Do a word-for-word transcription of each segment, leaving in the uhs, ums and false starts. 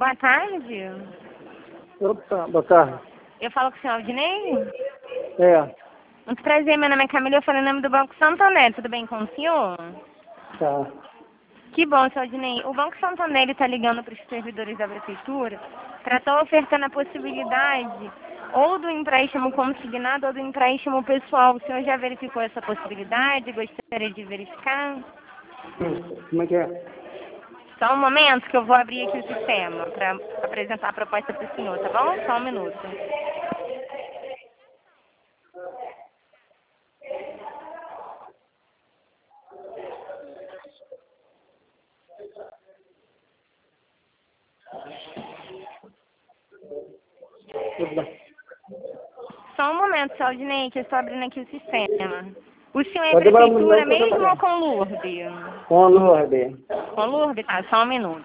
Boa tarde. Opa, boa tarde. Eu falo com o senhor Aldinei? É, Muito prazer, meu nome é Camila, eu falo em nome do Banco Santander. Tudo bem com o senhor? tá. Que bom, senhor Aldinei. O Banco Santander está ligando para os servidores da Prefeitura para estar ofertando a possibilidade ou do empréstimo consignado ou do empréstimo pessoal. O senhor já verificou essa possibilidade? Gostaria de verificar? Hum, Como é que é? Só um momento que eu vou abrir aqui o sistema para apresentar a proposta para o senhor, tá bom? Só um minuto. Tudo bem. Só um momento, senhor Aldinei, que eu estou abrindo aqui o sistema. O senhor é Pode demorar muito, prefeitura não, que eu tô mesmo ou trabalhando. com Lourdes? Com a Lourdes. Com Lourdes? Tá, só um minuto.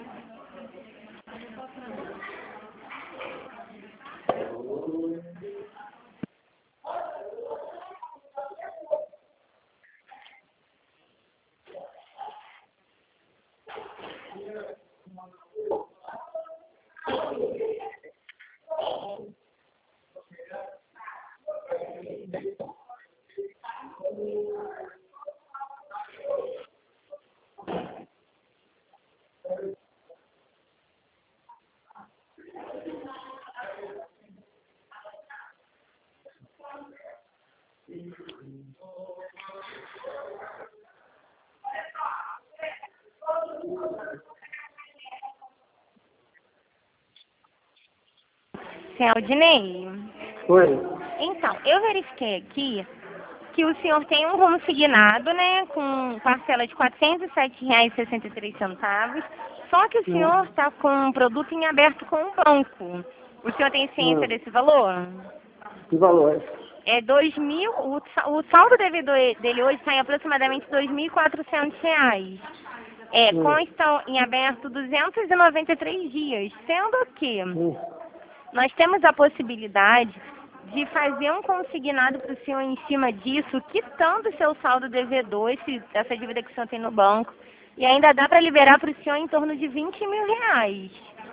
Senhor Aldinei? Oi. Então, eu verifiquei aqui que o senhor tem um consignado, né, com parcela de quatrocentos e sete reais e sessenta e três centavos, só que o Hum. senhor está com um produto em aberto com o banco. O senhor tem ciência Hum. desse valor? Que valor? É dois mil, o, sa- o saldo devido e- dele hoje está em aproximadamente dois mil e quatrocentos reais. É, Hum. constam em aberto duzentos e noventa e três dias, sendo que Hum. nós temos a possibilidade de fazer um consignado para o senhor em cima disso, quitando o seu saldo devedor, esse, essa dívida que o senhor tem no banco, e ainda dá para liberar para o senhor em torno de vinte mil reais.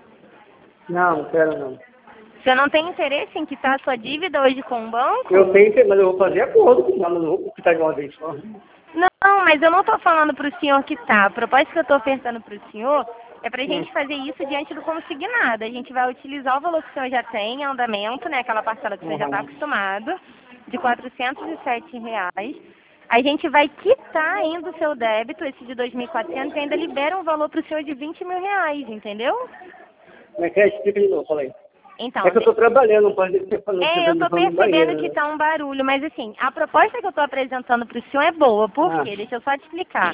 Não, não quero não. O senhor não tem interesse em quitar a sua dívida hoje com o banco? Eu tenho, mas eu vou fazer acordo com ela, não vou quitar de uma vez só. Não, mas eu não estou falando para o senhor quitar. A proposta que eu estou ofertando para o senhor é para a Hum. gente fazer isso diante do consignado. A gente vai utilizar o valor que o senhor já tem em andamento, né, aquela parcela que o senhor já está Uhum. acostumado, de quatrocentos e sete reais. A gente vai quitar ainda o seu débito, esse de dois mil e quatrocentos, e ainda libera um valor para o senhor de vinte mil reais, entendeu? Como é que é? Explica de novo, fala aí. Então, É que eu tô trabalhando, não pode ser falando é, eu tô no percebendo banheiro, que né? tá um barulho, mas assim, a proposta que eu tô apresentando para o senhor é boa. Por Ah. quê? Deixa eu só te explicar.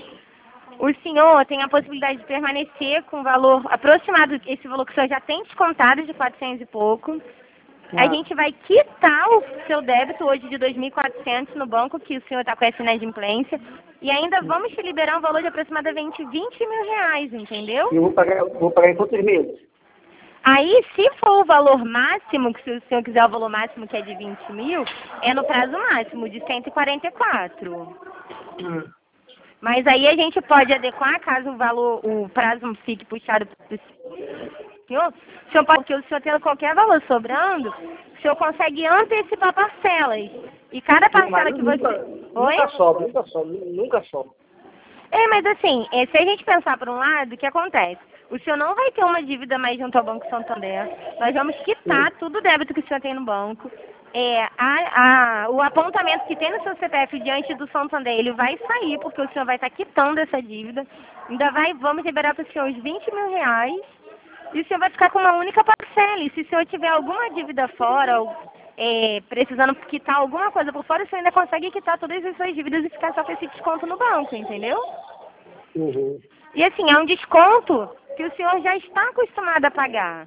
O senhor tem a possibilidade de permanecer com o valor aproximado, esse valor que o senhor já tem descontado de quatrocentos e pouco. A Ah. gente vai quitar o seu débito hoje de dois mil e quatrocentos no banco, que o senhor está com essa inadimplência, e ainda vamos te liberar um valor de aproximadamente vinte mil reais, entendeu? E eu vou pagar, vou pagar em quantos meses? Aí, se for o valor máximo, que se o senhor quiser o valor máximo, que é de vinte mil, é no prazo máximo, de cento e quarenta e quatro. Hum. Mas aí a gente pode adequar, caso o valor, o prazo fique puxado para o senhor, o senhor pode, porque o senhor tendo qualquer valor sobrando, o senhor consegue antecipar parcelas. E cada parcela Mas que nunca, você... Oi? nunca sobe, nunca sobe, nunca sobe. É, mas assim, é, se a gente pensar por um lado, o que acontece? O senhor não vai ter uma dívida mais junto ao Banco Santander. Nós vamos quitar Hum. tudo o débito que o senhor tem no banco. É, a, a, o apontamento que tem no seu C P F diante do Santander, ele vai sair, porque o senhor vai estar quitando essa dívida. Ainda vai, vamos liberar para o senhor os vinte mil reais. E o senhor vai ficar com uma única parcela. E se o senhor tiver alguma dívida fora, ou é, precisando quitar alguma coisa por fora, o senhor ainda consegue quitar todas as suas dívidas e ficar só com esse desconto no banco, entendeu? Uhum. E assim, é um desconto que o senhor já está acostumado a pagar.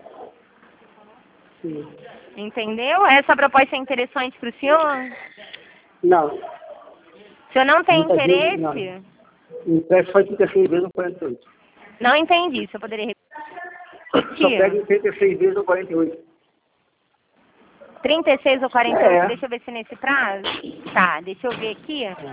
Sim. Entendeu? Essa proposta é interessante para o senhor? Não. O senhor não tem Muitas vezes, não. interesse? O empréstimo foi trinta e seis vezes ou quarenta e oito. Não entendi, se eu poderia Só repetir. pega trinta e seis vezes ou quarenta e oito. trinta e seis ou quarenta e oito, É. deixa eu ver se nesse prazo. Tá, deixa eu ver aqui. É.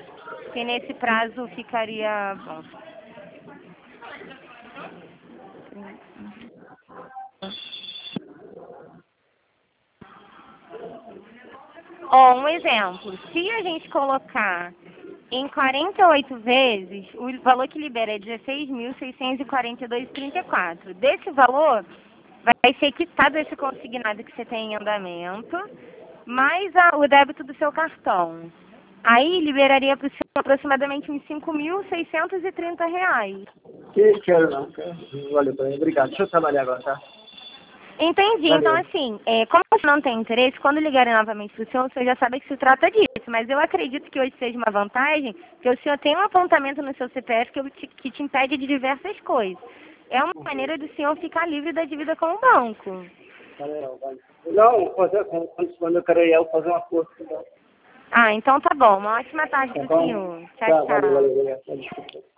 Se nesse prazo ficaria bom. Ó, um exemplo. Se a gente colocar em quarenta e oito vezes, o valor que libera é dezesseis mil seiscentos e quarenta e dois vírgula trinta e quatro. Desse valor, vai ser quitado esse consignado que você tem em andamento, mais a, o débito do seu cartão. Aí liberaria para o senhor aproximadamente uns cinco mil seiscentos e trinta reais. Que quero não, quero. Valeu, bem, obrigado. Deixa eu trabalhar agora, tá? Entendi. Valeu. Então, assim, é, como você não tem interesse, quando ligarem novamente para o senhor, o senhor já sabe que se trata disso. Mas eu acredito que hoje seja uma vantagem, que o senhor tem um apontamento no seu C P F que, te, que te impede de diversas coisas. É uma maneira do senhor ficar livre da dívida com o banco. Valeu, valeu. Não, fazer, quando, quando eu quero ir, eu fazer uma força. Então. Ah, então tá bom. Uma ótima tarde Tá para o bom? senhor. Tchau, Tá, tchau. valeu, valeu, valeu.